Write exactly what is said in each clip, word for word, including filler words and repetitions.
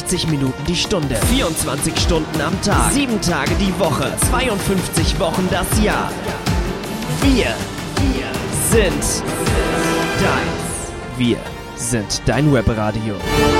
neunzig Minuten die Stunde, vierundzwanzig Stunden am Tag, sieben Tage die Woche, zweiundfünfzig Wochen das Jahr. Wir, wir sind dein, wir sind dein Webradio.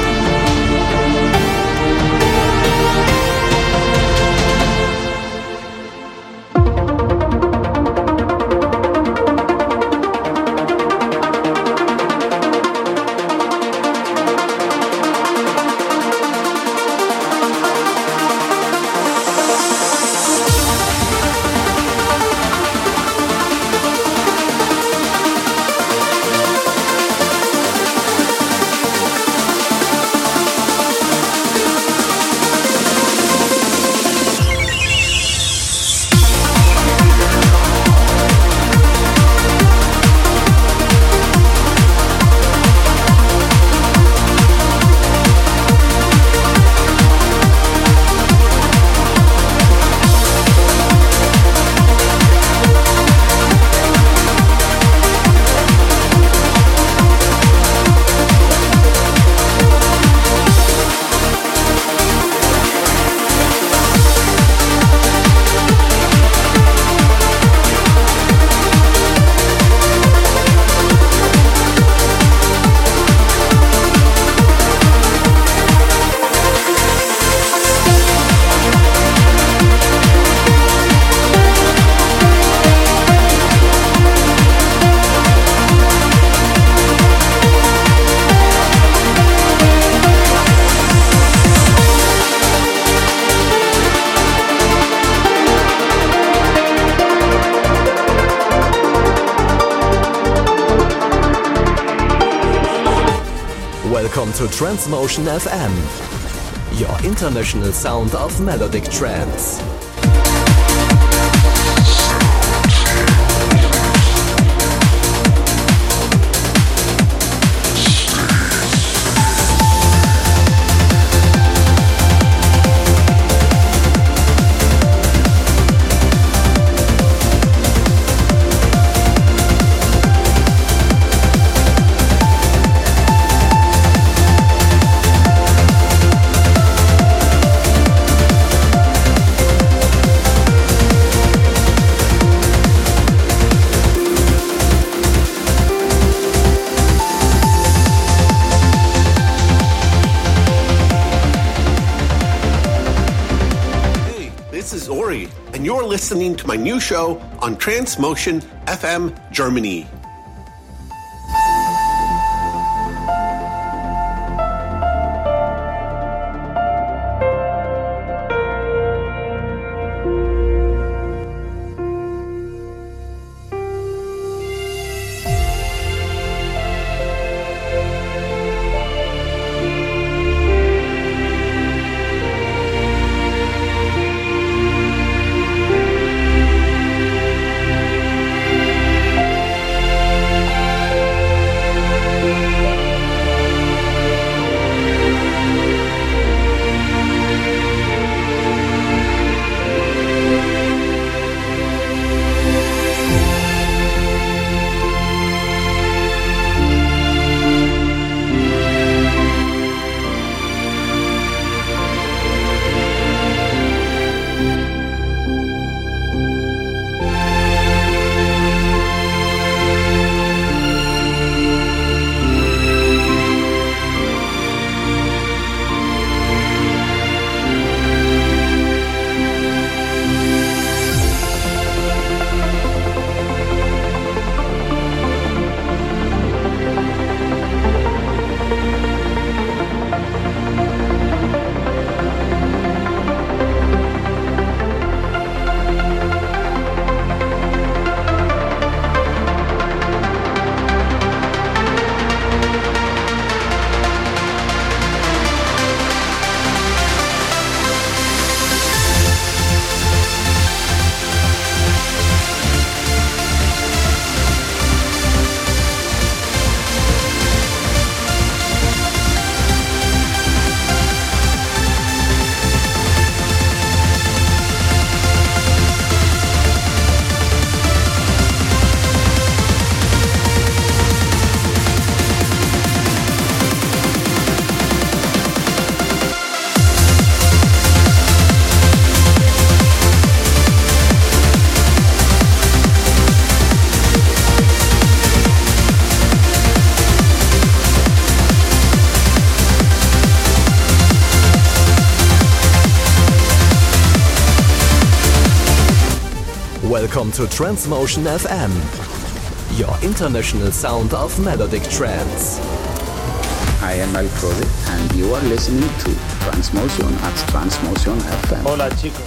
Welcome to Transmotion F M, your international sound of melodic trance. And you're listening to my new show on Transmotion F M Germany. Welcome to Transmotion F M, your international sound of melodic trance. I am El Prodi and you are listening to Transmotion at Transmotion F M. Hola chicos.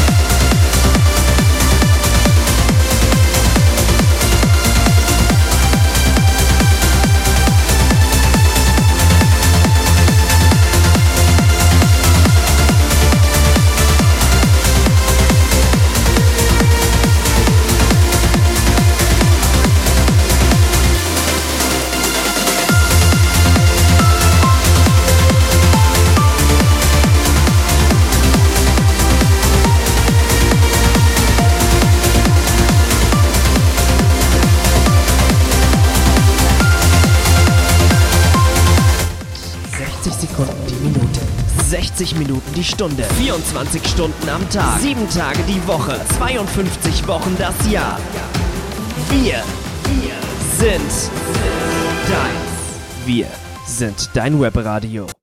Sekunden die Minute, sechzig Minuten die Stunde, vierundzwanzig Stunden am Tag, sieben Tage die Woche, zweiundfünfzig Wochen das Jahr. Wir, wir sind dein. Wir sind dein Webradio.